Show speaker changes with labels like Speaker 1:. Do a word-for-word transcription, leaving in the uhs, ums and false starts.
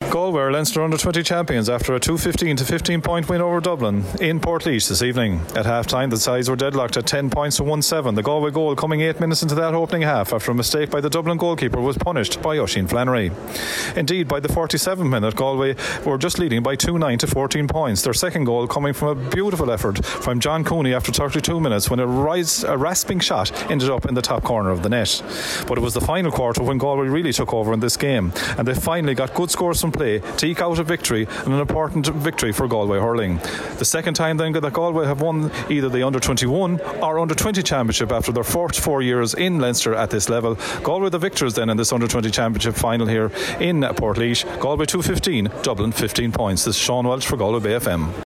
Speaker 1: Galway are Leinster under twenty champions after a two fifteen to fifteen point win over Dublin in Portlaoise this evening. At half-time, the sides were deadlocked at ten points to one seven. The Galway goal coming eight minutes into that opening half after a mistake by the Dublin goalkeeper was punished by Oisin Flannery. Indeed, by the forty-seventh minute, Galway were just leading by two nine to fourteen points. Their second goal coming from a beautiful effort from John Cooney after thirty-two minutes when a, rise, a rasping shot ended up in the top corner of the net. But it was the final quarter when Galway really took over in this game, and they finally got good scores from play to eke out a victory, and an important victory for Galway hurling. The second time then that Galway have won either the under twenty-one or under twenty championship after their first four years in Leinster at this level. Galway the victors then in this under twenty championship final here in Portlaoise. Galway two fifteen, Dublin fifteen points. This is Sean Welch for Galway Bay F M.